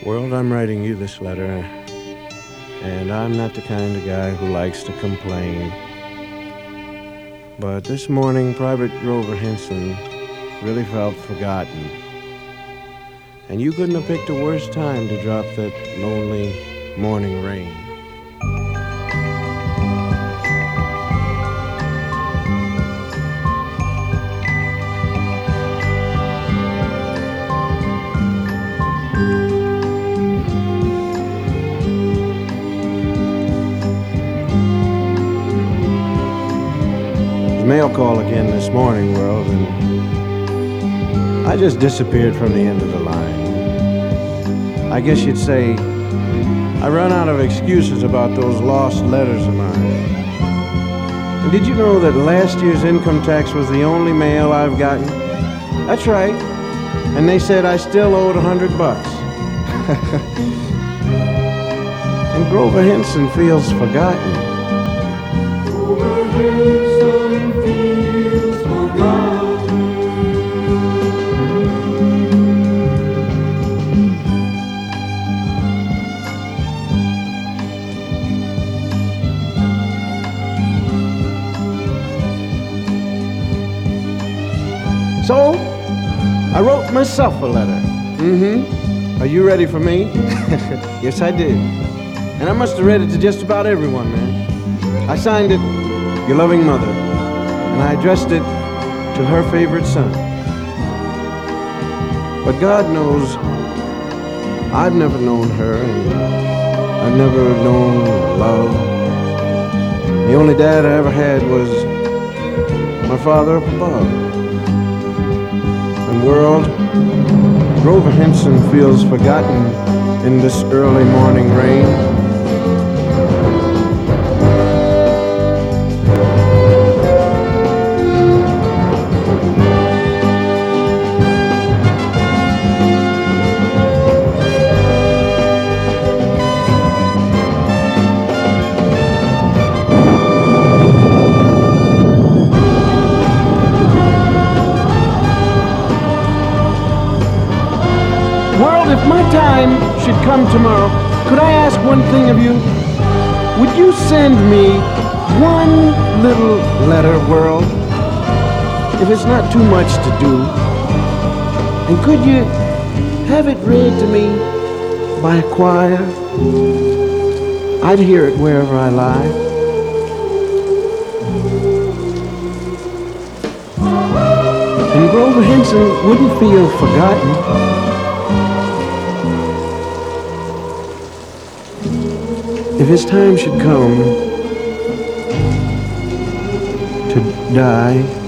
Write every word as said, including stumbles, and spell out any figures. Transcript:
World, I'm writing you this letter, and I'm not the kind of guy who likes to complain. But this morning, Private Grover Henson really felt forgotten. And you couldn't have picked a worse time to drop that lonely morning rain. Mail call again this morning, World, and I just disappeared from the end of the line. I guess you'd say I run out of excuses about those lost letters of mine. And did you know that last year's income tax was the only mail I've gotten? That's right. And they said I still owed a hundred bucks. And Grover Henson feels forgotten. Grover Henson feels forgotten. So, I wrote myself a letter. Mm-hmm. Are you ready for me? Yes, I did. And I must have read it to just about everyone, man. I signed it, Your Loving Mother, and I addressed it to her favorite son. But God knows I've never known her, and I've never known love. The only dad I ever had was my father up above. And world, Grover Henson feels forgotten in this early morning rain. World, if my time should come tomorrow, could I ask one thing of you? Would you send me one little letter, World? If it's not too much to do. And could you have it read to me by a choir? I'd hear it wherever I lie. And Grover Henson wouldn't feel forgotten. If his time should come to die,